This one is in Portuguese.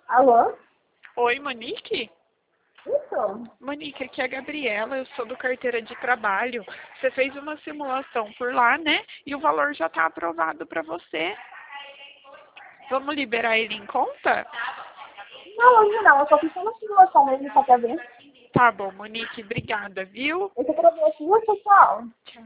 Alô? Oi, Monique? Isso? Monique, aqui é a Gabriela, eu sou do Carteira de Trabalho. Você fez uma simulação por lá, né? E o valor já está aprovado para você. Vamos liberar ele em conta? Não, hoje não. Eu só fiz uma simulação mesmo só pra ver. Tá bom, Monique, obrigada, viu? Eu só pra ver aqui, pessoal. Tchau.